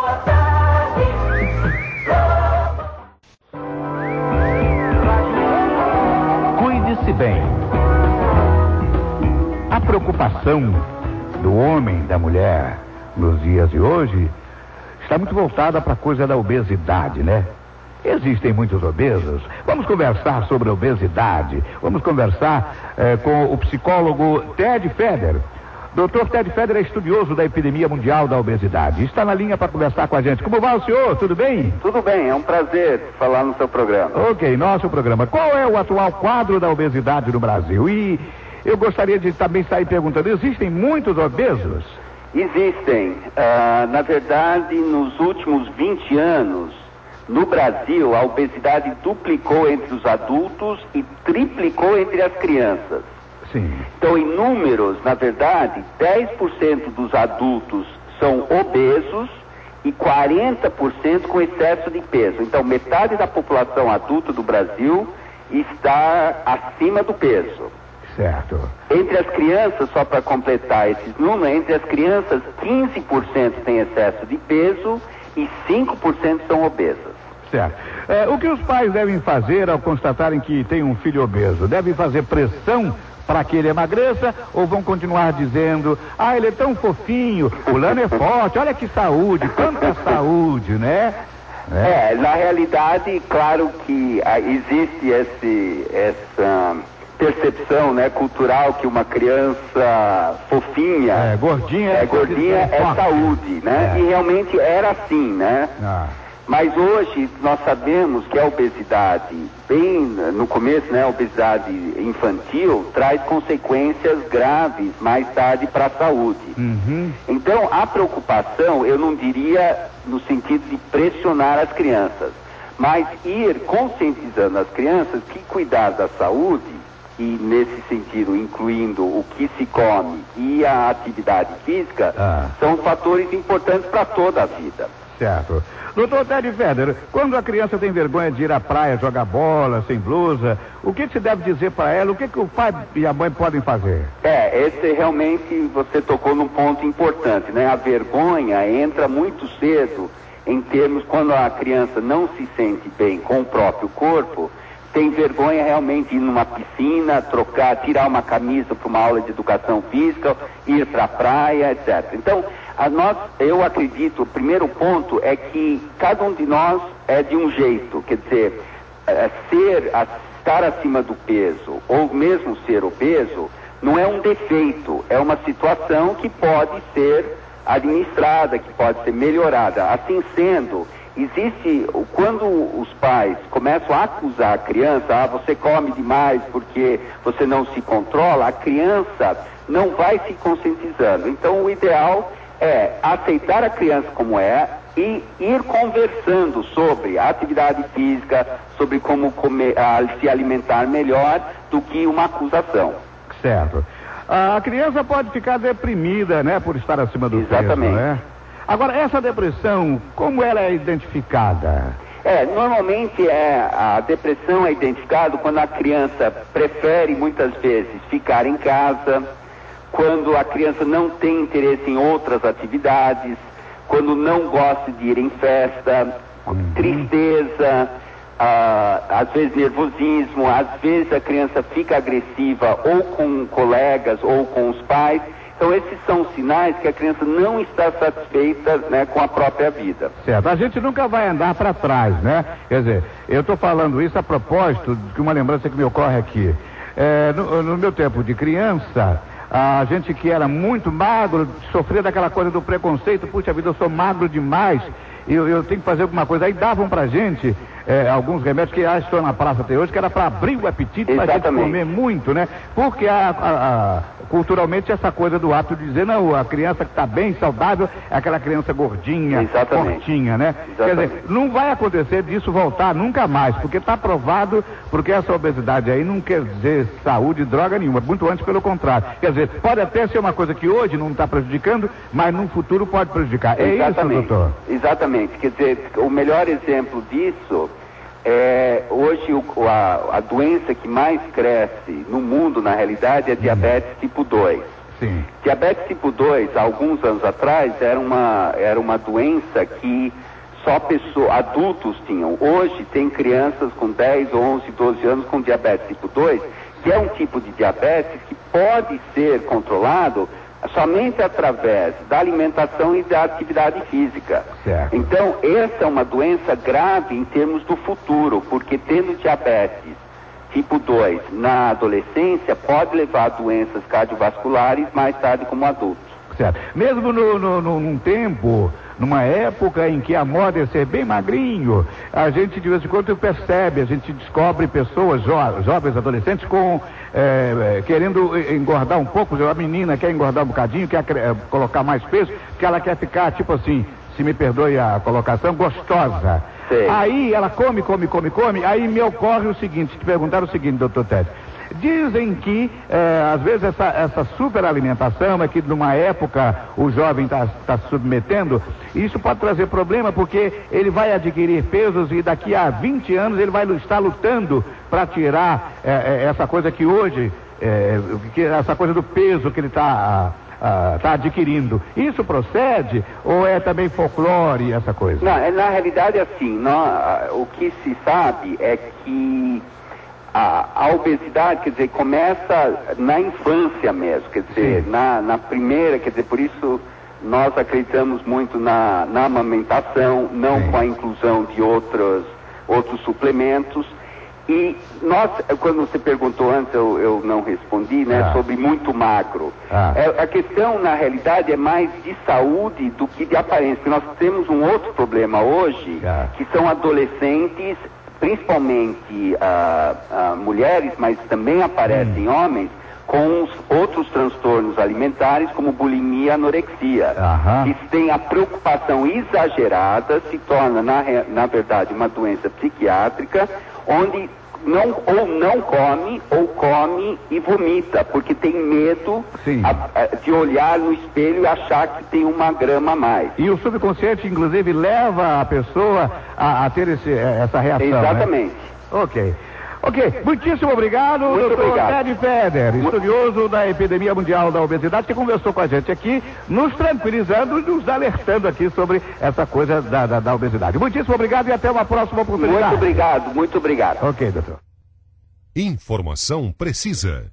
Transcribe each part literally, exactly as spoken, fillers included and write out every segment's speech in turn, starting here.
Cuide-se bem. A preocupação do homem, da mulher, nos dias de hoje, está muito voltada para a coisa da obesidade, né? Existem muitos obesos. Vamos conversar sobre a obesidade. Vamos conversar eh, com o psicólogo Ted Feder. doutor Ted Feder é estudioso da epidemia mundial da obesidade. Está na linha para conversar com a gente. Como vai o senhor? Tudo bem? Tudo bem, é um prazer falar no seu programa. Ok, nosso programa. Qual é o atual quadro da obesidade no Brasil? E eu gostaria de também sair perguntando, existem muitos obesos? Existem. Uh, na verdade, nos últimos vinte anos, no Brasil, a obesidade duplicou entre os adultos e triplicou entre as crianças. Sim. Então, em números, na verdade, dez por cento dos adultos são obesos e quarenta por cento com excesso de peso. Então, metade da população adulta do Brasil está acima do peso. Certo. Entre as crianças, só para completar esses números, entre as crianças, quinze por cento têm excesso de peso e cinco por cento são obesas. Certo. É, o que os pais devem fazer ao constatarem que tem um filho obeso? Devem fazer pressão para que ele emagreça ou vão continuar dizendo, ah, ele é tão fofinho, o Lano é forte, olha que saúde, quanta saúde, né? É, na realidade, claro que ah, existe esse, essa percepção, né, cultural que uma criança fofinha, é, gordinha, é, gordinha é saúde, né? É. E realmente era assim, né? Ah. Mas hoje nós sabemos que a obesidade, bem no começo, né, a obesidade infantil, traz consequências graves mais tarde para a saúde. Uhum. Então, a preocupação, eu não diria no sentido de pressionar as crianças, mas ir conscientizando as crianças que cuidar da saúde, e nesse sentido, incluindo o que se come e a atividade física, ah. são fatores importantes para toda a vida. Certo. doutor Ted Feder, quando a criança tem vergonha de ir à praia jogar bola, sem blusa, o que se deve dizer para ela? O que, que o pai e a mãe podem fazer? É, esse realmente você tocou num ponto importante, né? A vergonha entra muito cedo em termos quando a criança não se sente bem com o próprio corpo, tem vergonha realmente de ir numa piscina, trocar, tirar uma camisa para uma aula de educação física, ir para a praia, etcétera. Então, a nós, eu acredito, o primeiro ponto é que cada um de nós é de um jeito, quer dizer, é, ser, a, estar acima do peso, ou mesmo ser obeso, não é um defeito, é uma situação que pode ser administrada, que pode ser melhorada. Assim sendo, existe, quando os pais começam a acusar a criança, ah, você come demais porque você não se controla, a criança não vai se conscientizando. Então, o ideal é aceitar a criança como é e ir conversando sobre a atividade física, sobre como comer, ah, se alimentar melhor, do que uma acusação. Certo. A criança pode ficar deprimida, né, por estar acima do Exatamente. peso, né? Agora, essa depressão, como ela é identificada? É, normalmente é, a depressão é identificada quando a criança prefere muitas vezes ficar em casa, quando a criança não tem interesse em outras atividades, quando não gosta de ir em festa, uhum. tristeza, ah, às vezes nervosismo, às vezes a criança fica agressiva ou com colegas ou com os pais. Então, esses são sinais que a criança não está satisfeita, né, com a própria vida. Certo. A gente nunca vai andar para trás, né? Quer dizer, eu estou falando isso a propósito de uma lembrança que me ocorre aqui. É, no, no meu tempo de criança, a gente que era muito magro, sofria daquela coisa do preconceito, puxa vida, eu sou magro demais, eu, eu tenho que fazer alguma coisa. Aí davam pra gente é, alguns remédios que acho que estão na praça até hoje, que era para abrir o apetite, para a gente comer muito, né? Porque a, a, a, culturalmente essa coisa do hábito de dizer, não, a criança que está bem, saudável, é aquela criança gordinha, Exatamente. fortinha, né? Exatamente. Quer dizer, não vai acontecer disso voltar nunca mais, porque está provado, porque essa obesidade aí não quer dizer saúde, droga nenhuma, muito antes pelo contrário. Quer dizer, pode até ser uma coisa que hoje não está prejudicando, mas no futuro pode prejudicar. É Exatamente. isso, doutor? Exatamente. Quer dizer, o melhor exemplo disso é, hoje o, a, a doença que mais cresce no mundo, na realidade, é diabetes tipo dois. Sim. Diabetes tipo dois, há alguns anos atrás, era uma, era uma doença que só pessoas, adultos tinham. Hoje tem crianças com dez, onze, doze anos com diabetes tipo dois, que é um tipo de diabetes que pode ser controlado somente através da alimentação e da atividade física. Certo. Então, essa é uma doença grave em termos do futuro, porque tendo diabetes tipo dois na adolescência pode levar a doenças cardiovasculares mais tarde como adulto. Certo. Mesmo no, no, no, num tempo, numa época em que a moda é ser bem magrinho, a gente de vez em quando percebe, a gente descobre pessoas jo jovens, adolescentes com é, querendo engordar um pouco. A menina quer engordar um bocadinho, quer é, colocar mais peso, porque ela quer ficar tipo assim, se me perdoe a colocação, gostosa. Sei. Aí ela come, come, come, come, aí me ocorre o seguinte, te perguntaram o seguinte, doutor Ted. Dizem que, eh, às vezes, essa, essa superalimentação é que, numa época, o jovem está tá se submetendo, e isso pode trazer problema, porque ele vai adquirir pesos e daqui a vinte anos ele vai estar lutando para tirar eh, essa coisa que hoje, eh, que, essa coisa do peso que ele está ah, tá adquirindo. Isso procede ou é também folclore essa coisa? Não, na realidade, assim, nós, o que se sabe é que A, a obesidade, quer dizer, começa na infância mesmo, quer dizer, na, na primeira, quer dizer, por isso nós acreditamos muito na, na amamentação, não Sim. com a inclusão de outros, outros suplementos. E nós, quando você perguntou antes, eu, eu não respondi, né, ah. sobre muito magro. Ah. É, a questão, na realidade, é mais de saúde do que de aparência, porque nós temos um outro problema hoje, ah. que são adolescentes, principalmente uh, uh, mulheres, mas também aparecem hum. homens, com os outros transtornos alimentares, como bulimia e anorexia. Aham. Que tem a preocupação exagerada, se torna, na, na verdade, uma doença psiquiátrica, onde não, ou não come, ou come e vomita, porque tem medo a, a, de olhar no espelho e achar que tem uma grama a mais. E o subconsciente, inclusive, leva a pessoa a, a ter esse, essa reação. Exatamente. Né? Ok. Ok, muitíssimo obrigado, Muito doutor obrigado. Ted Feder, estudioso da epidemia mundial da obesidade, que conversou com a gente aqui, nos tranquilizando e nos alertando aqui sobre essa coisa da, da, da obesidade. Muitíssimo obrigado e até uma próxima oportunidade. Muito obrigado, muito obrigado. Ok, doutor. Informação precisa,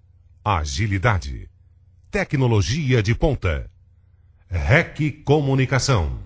agilidade, tecnologia de ponta, R E C Comunicação.